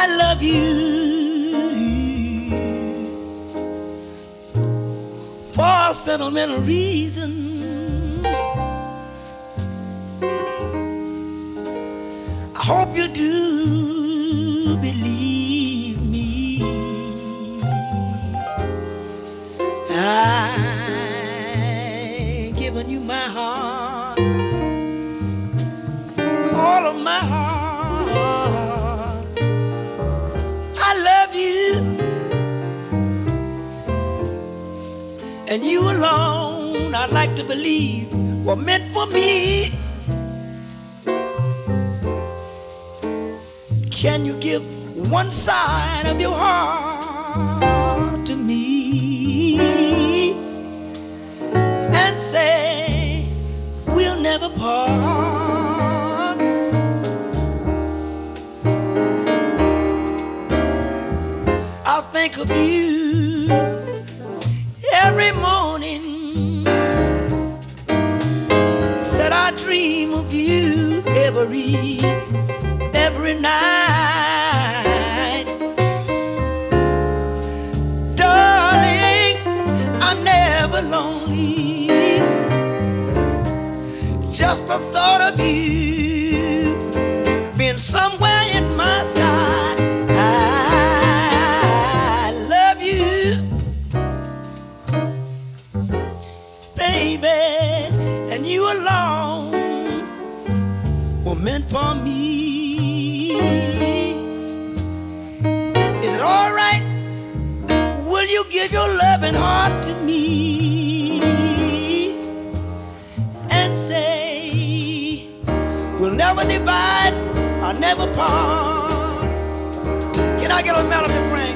love you for a sentimental reason. I hope you do believe me. I've given you my heart, all of my heart. I love you, and you alone I'd like to believe were meant for me. Can you give one side of your heart to me and say we'll never part? I'll think of you every morning. Said I dream of you every night. Darling, I'm never lonely. Just the thought of you being somewhere in my side. I love you, baby, and you alone were meant for me. Is it all right? Will you give your loving heart to me and say we'll never divide or never part? Can I get a melody, Frank?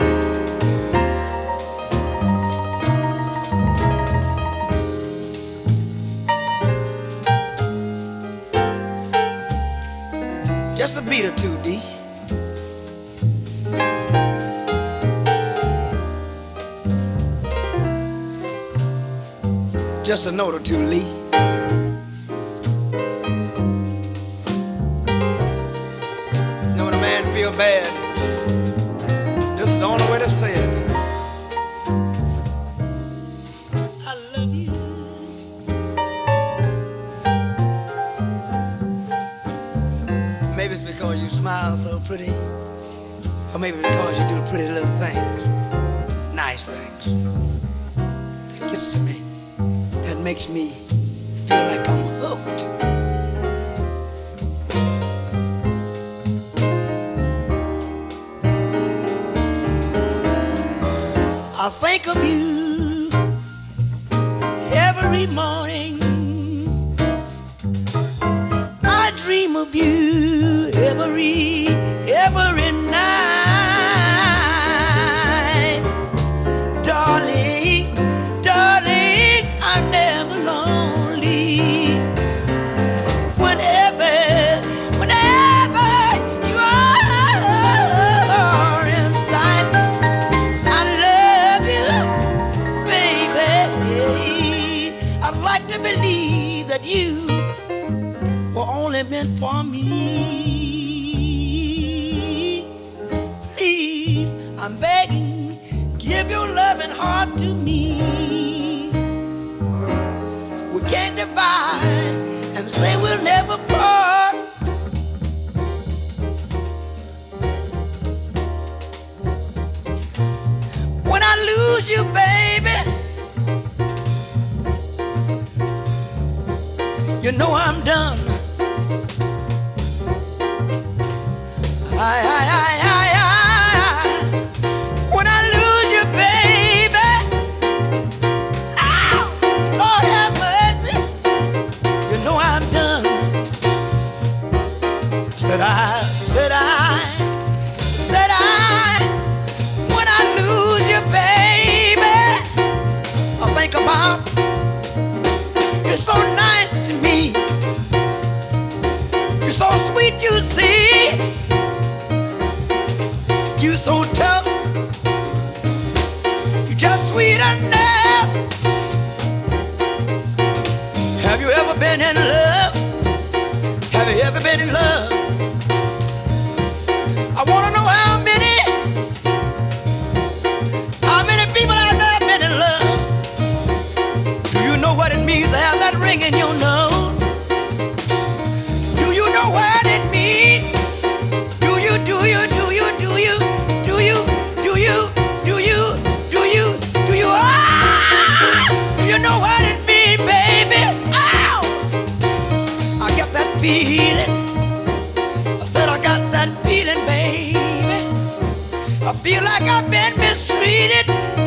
Just a beat or two, D. Just a note or two, Lee. Know when a man feel bad, this is the only way to say it. I love you. Maybe it's because you smile so pretty, or maybe because you do pretty little things, nice things. That gets to me. That makes me feel like I'm hooked. I think of you every morning. I dream of you every night. Darling, darling, I'm never lonely. Whenever you are in sight, I love you, baby. I'd like to believe that you were only meant for me. Please, I'm begging, give your loving heart to me. We can't divide and say we'll never part. When I lose you, baby, you know I'm done. When I lose you, baby, ow, Lord have mercy, you know I'm done. Said I, when I lose you, baby, I think about you're so nice to me. You're so sweet, you see. You so tough, you just sweet enough. Have you ever been in love? Have you ever been in love? I wanna know how feel like I've been mistreated.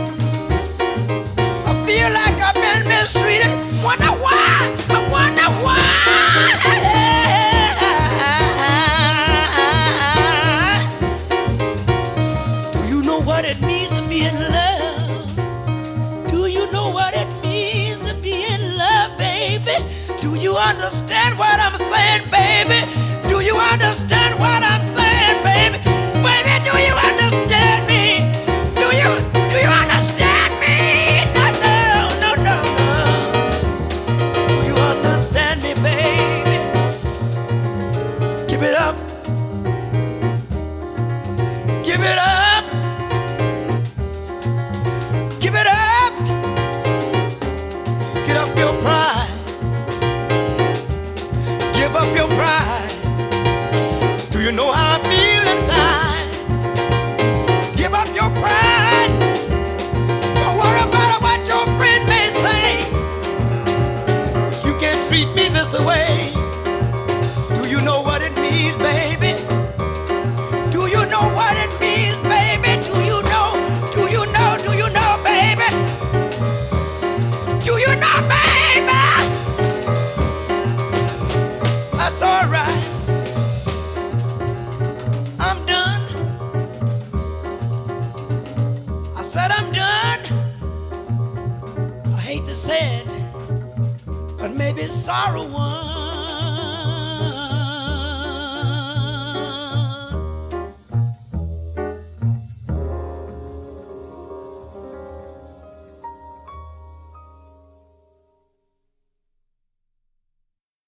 I feel like I've been mistreated. Wonder why? I wonder why. Do you know what it means to be in love? Do you know what it means to be in love, baby? Do you understand what I'm saying, baby? Do you understand what I'm saying, baby? Baby, do you understand me? Do you understand me? No, no, no, no, no. Do you understand me, baby? Give it up. Give it up. Give it up. Get up your pride. Give up your pride. Do you know how I feel inside? Give up your pride. Don't worry about what your friend may say. You can't treat me this way. Do you know what it means, baby? Do you know what it means, baby? Do you know? Do you know? Do you know, baby? Do you know, baby? That's all right. I'm done. I said I'm done. I hate to say it, but maybe sorrow won.